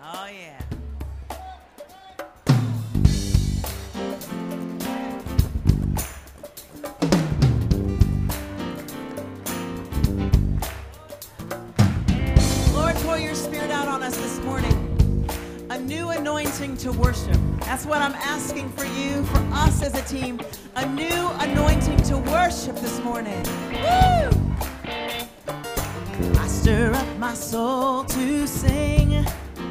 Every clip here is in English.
Oh, yeah. Lord, pour your spirit out on us this morning. A new anointing to worship. That's what I'm asking for you, for us as a team. A new anointing to worship this morning. Woo! I stir up my soul to sing.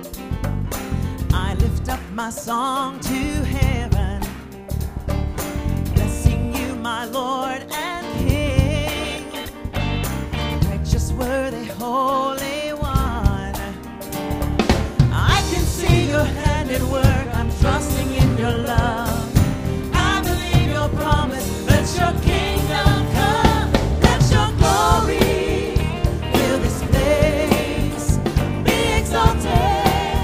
I lift up my song to heaven, blessing you, my Lord and King, righteous, worthy, holy one. I can see your hand at work. I'm trusting in your love. I believe your promise. Let your kingdom come. Let your glory fill this place. Be exalted.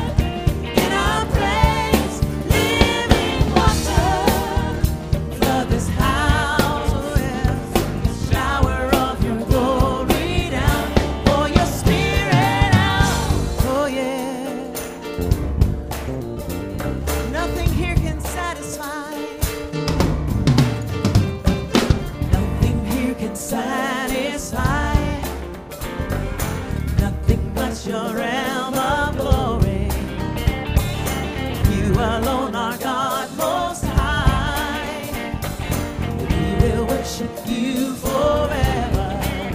Your realm of glory. You alone are God most high. We will worship you forever.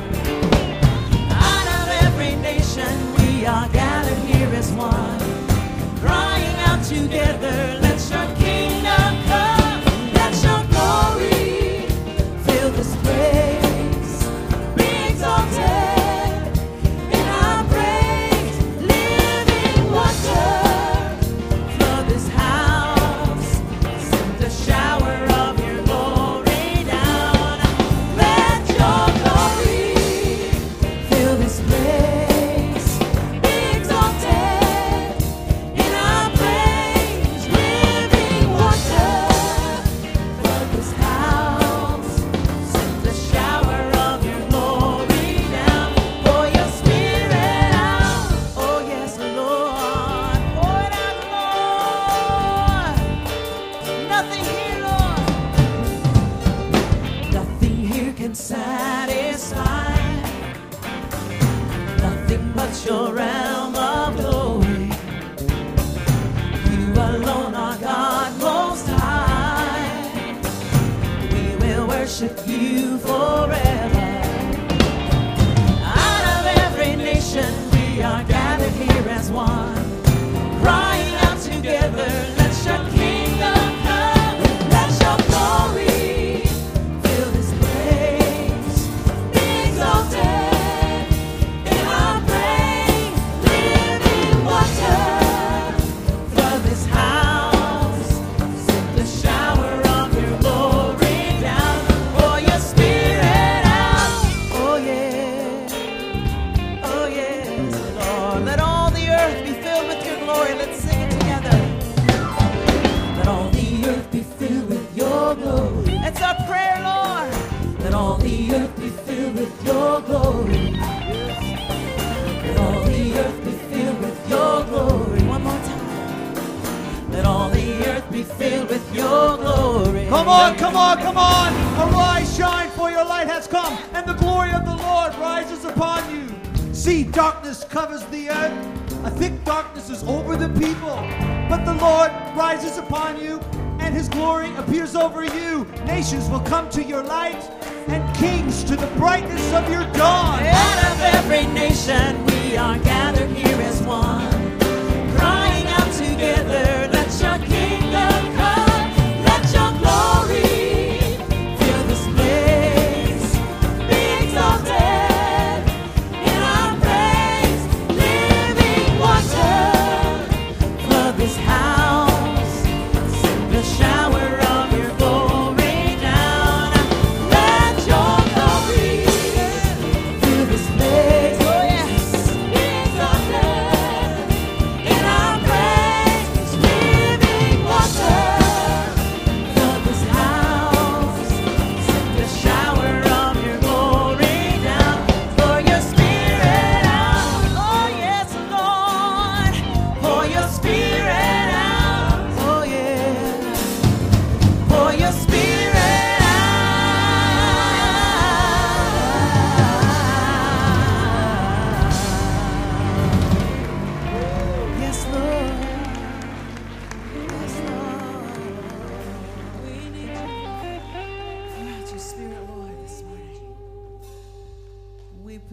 Out of every nation we are gathered here as one, crying out together, let your kingdom come. Let your glory fill this place. Be exalted. Your realm of glory. You alone are God most high. We will worship you forever. Out of every nation we are gathered here as one, crying out together, let your kingdom come. Let your glory fill this place. Be exalted. It's our prayer, Lord. Let all the earth be filled with your glory. Let all the earth be filled with your glory. One more time. Let all the earth be filled with your glory. Come on, come on, come on. Arise, shine, for your light has come, and the glory of the Lord rises upon you. See, darkness covers the earth. A thick darkness is over the people. But the Lord rises upon you, and his glory appears over you. Nations will come to your light, and kings to the brightness of your dawn. Out of every nation we are gathered here as one, crying out together, let your kingdom come. Let your glory fill this place. Be exalted in our praise. Living water, flood this house. Send the shower of your glory down. Let your glory fill this place. Oh yes. Be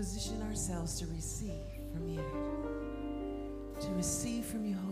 position ourselves to receive from you. To receive from you,